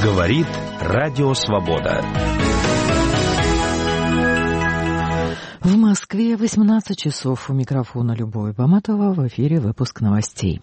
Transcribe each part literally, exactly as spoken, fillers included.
Говорит Радио Свобода. В Москве восемнадцать часов. У микрофона Любовь Баматова. В эфире выпуск новостей.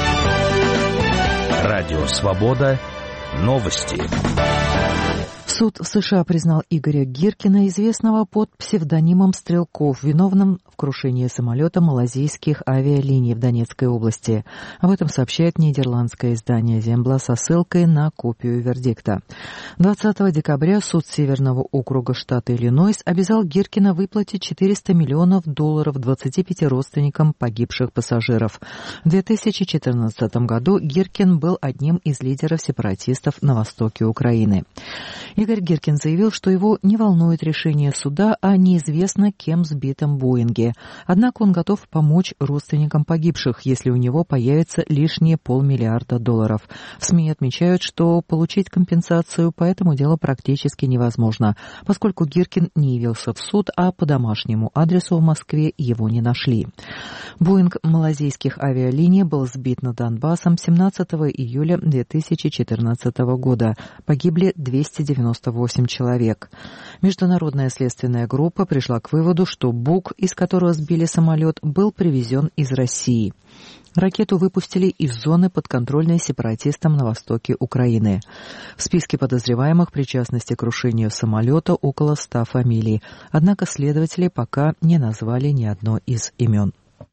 Радио Свобода. Новости. Суд в США признал Игоря Гиркина, известного под псевдонимом Стрелков, виновным в крушении самолета малазийских авиалиний в Донецкой области. Об этом сообщает нидерландское издание «Зембла» со ссылкой на копию вердикта. двадцатого декабря суд Северного округа штата Иллинойс обязал Гиркина выплатить четыреста миллионов долларов двадцати пяти родственникам погибших пассажиров. В две тысячи четырнадцатом году Гиркин был одним из лидеров сепаратистов на востоке Украины. Игорь Гиркин заявил, что его не волнует решение суда о неизвестно кем сбитом Боинге. Однако он готов помочь родственникам погибших, если у него появится лишние полмиллиарда долларов. В СМИ отмечают, что получить компенсацию по этому делу практически невозможно, поскольку Гиркин не явился в суд, а по домашнему адресу в Москве его не нашли. Боинг малазийских авиалиний был сбит над Донбассом семнадцатого июля две тысячи четырнадцатого года. Погибли двести девяносто восемь человек. Международная следственная группа пришла к выводу, что БУК, из которого сбили самолет, был привезен из России. Ракету выпустили из зоны, подконтрольной сепаратистам на востоке Украины. В списке подозреваемых причастности к крушению самолета около ста фамилий. Однако следователи пока не назвали ни одно из имен.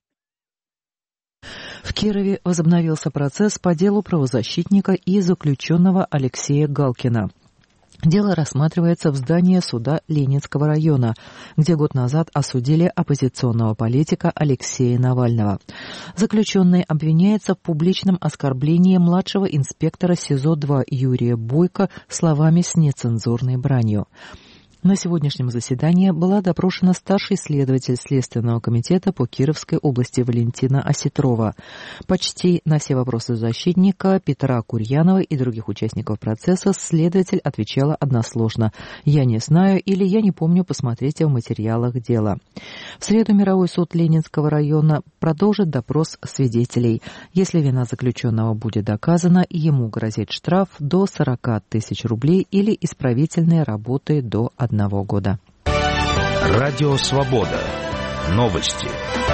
В Кирове возобновился процесс по делу правозащитника и заключенного Алексея Галкина. Дело рассматривается в здании суда Ленинского района, где год назад осудили оппозиционного политика Алексея Навального. Заключенный обвиняется в публичном оскорблении младшего инспектора СИЗО два Юрия Бойко словами с нецензурной бранью. На сегодняшнем заседании была допрошена старший следователь Следственного комитета по Кировской области Валентина Осетрова. Почти на все вопросы защитника Петра Курьянова и других участников процесса следователь отвечала односложно: «Я не знаю» или «Я не помню, посмотрите в материалах дела». В среду мировой суд Ленинского района продолжит допрос свидетелей. Если вина заключенного будет доказана, ему грозит штраф до сорока тысяч рублей или исправительные работы до одного года. Радио Свобода. Новости.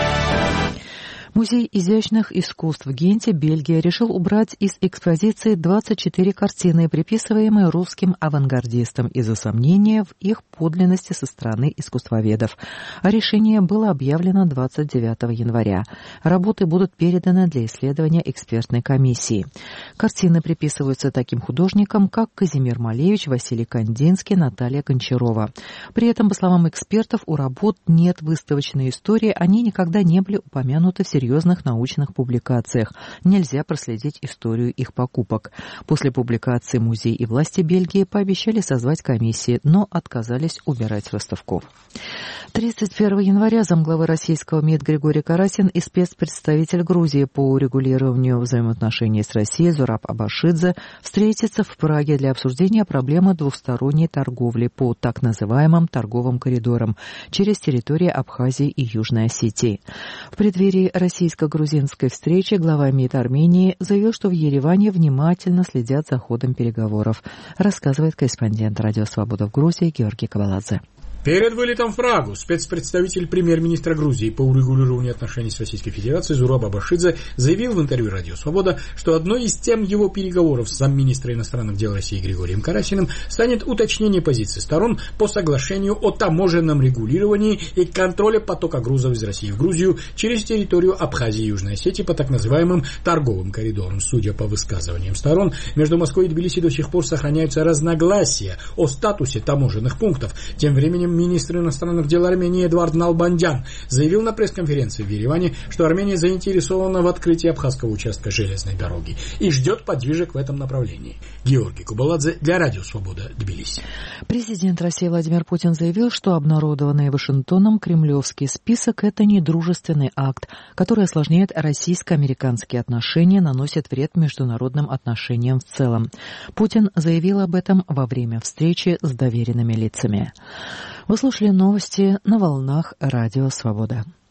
Музей изящных искусств в Генте, Бельгия, решил убрать из экспозиции двадцать четыре картины, приписываемые русским авангардистам, из-за сомнения в их подлинности со стороны искусствоведов. А решение было объявлено двадцать девятого января. Работы будут переданы для исследования экспертной комиссии. Картины приписываются таким художникам, как Казимир Малевич, Василий Кандинский, Наталья Гончарова. При этом, по словам экспертов, у работ нет выставочной истории, они никогда не были упомянуты в серьезных серьезных научных публикациях. Нельзя проследить историю их покупок. После публикации музей и власти Бельгии пообещали созвать комиссии, но отказались убирать выставку. тридцать первого января замглавы российского МИД Григорий Карасин и спецпредставитель Грузии по урегулированию взаимоотношений с Россией Зураб Абашидзе встретятся в Праге для обсуждения проблемы двусторонней торговли по так называемым торговым коридорам через территории Абхазии и Южной Осетии. В преддверии российско-грузинской встречи глава МИД Армении заявил, что в Ереване внимательно следят за ходом переговоров, рассказывает корреспондент Радио Свобода в Грузии Георгий Каваладзе. Перед вылетом в Прагу спецпредставитель премьер-министра Грузии по урегулированию отношений с Российской Федерацией Зураб Абашидзе заявил в интервью «Радио Свобода», что одной из тем его переговоров с замминистра иностранных дел России Григорием Карасиным станет уточнение позиций сторон по соглашению о таможенном регулировании и контроле потока грузов из России в Грузию через территорию Абхазии и Южной Осетии по так называемым торговым коридорам. Судя по высказываниям сторон, между Москвой и Тбилиси до сих пор сохраняются разногласия о статусе таможенных пунктов. Тем временем министр иностранных дел Армении Эдуард Налбандян заявил на пресс-конференции в Ереване, что Армения заинтересована в открытии абхазского участка железной дороги и ждет подвижек в этом направлении. Георгий Кубаладзе для Радио Свобода, Тбилиси. Президент России Владимир Путин заявил, что обнародованный Вашингтоном кремлевский список – это недружественный акт, который осложняет российско-американские отношения, наносит вред международным отношениям в целом. Путин заявил об этом во время встречи с доверенными лицами. Вы слушали новости на волнах Радио Свобода.